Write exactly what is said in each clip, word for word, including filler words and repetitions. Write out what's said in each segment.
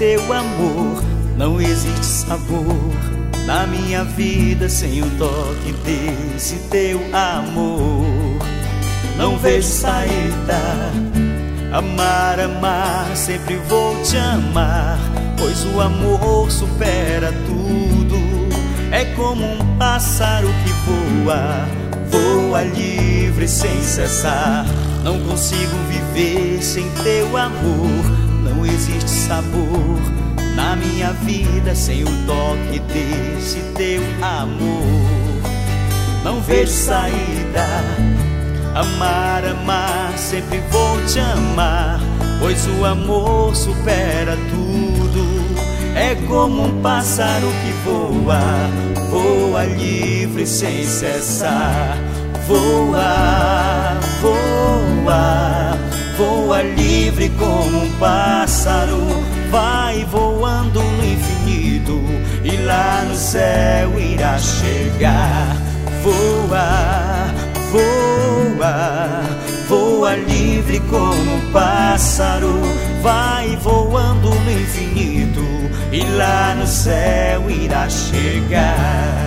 teu amor. Não existe sabor na minha vida sem o toque desse teu amor. Não vejo saída, amar, amar, sempre vou te amar, pois o amor supera tudo. É como um pássaro que voa, voa livre sem cessar. Não consigo viver sem teu amor. Não existe sabor na minha vida sem o toque desse teu amor. Não vejo saída, amar, amar, sempre vou te amar, pois o amor supera tudo. É como um pássaro que voa, voa livre sem cessar. Voa, voa, voa livre como um pássaro. Vai voando no infinito e lá no céu irá chegar. Voa, voa, voa livre como um pássaro. Vai voando no infinito e lá no céu irá chegar.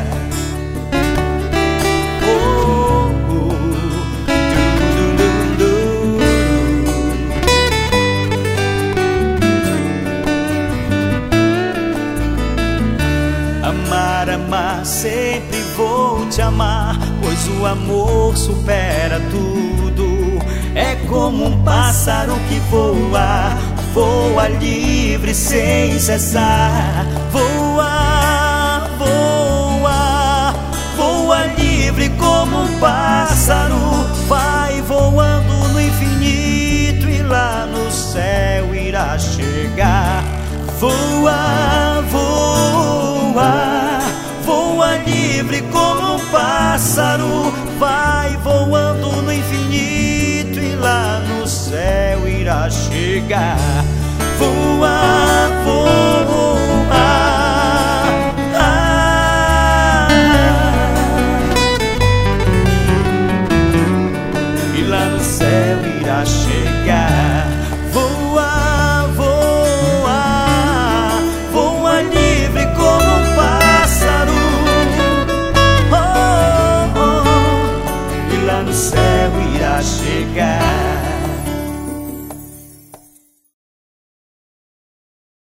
Amar, amar, sempre vou te amar, pois o amor supera tudo. É como um pássaro que voa, voa livre sem cessar. Voa, voa, voa livre como um pássaro. Vai voando no infinito e lá no céu irá chegar. Voa, voa, voa livre como um pássaro. Vai voando no infinito e lá no céu irá chegar. Voa, voa, ah, e lá no céu irá chegar. Voa, voa, voa livre como um pássaro. Oh, oh, e lá no céu irá chegar.